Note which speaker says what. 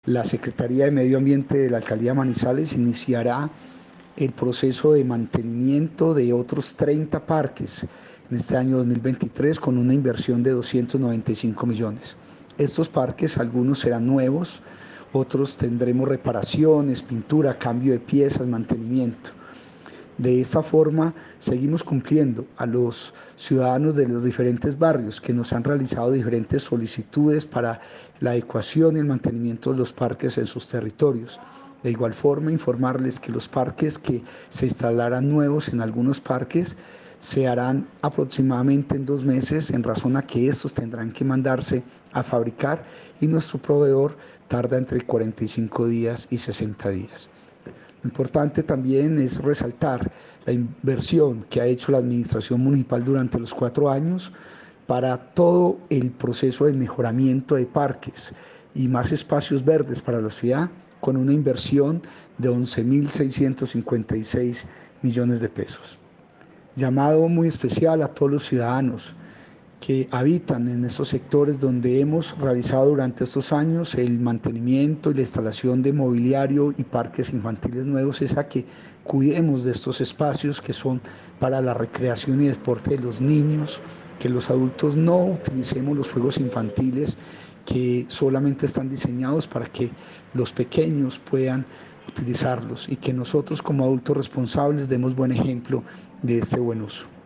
Speaker 1: La Secretaría de Medio Ambiente de la Alcaldía de Manizales iniciará el proceso de mantenimiento de otros 30 parques en este año 2023 con una inversión de 295 millones. Estos parques, algunos serán nuevos, otros tendremos reparaciones, pintura, cambio de piezas, mantenimiento. De esta forma, seguimos cumpliendo a los ciudadanos de los diferentes barrios que nos han realizado diferentes solicitudes para la adecuación y el mantenimiento de los parques en sus territorios. De igual forma, informarles que los parques que se instalarán nuevos en algunos parques se harán aproximadamente en 2 meses, en razón a que estos tendrán que mandarse a fabricar y nuestro proveedor tarda entre 45 días y 60 días. Lo importante también es resaltar la inversión que ha hecho la administración municipal durante los 4 años para todo el proceso de mejoramiento de parques y más espacios verdes para la ciudad, con una inversión de 11.656 millones de pesos. Llamado muy especial a todos los ciudadanos que habitan en esos sectores donde hemos realizado durante estos años el mantenimiento y la instalación de mobiliario y parques infantiles nuevos, es a que cuidemos de estos espacios que son para la recreación y deporte de los niños, que los adultos no utilicemos los juegos infantiles que solamente están diseñados para que los pequeños puedan utilizarlos y que nosotros como adultos responsables demos buen ejemplo de este buen uso.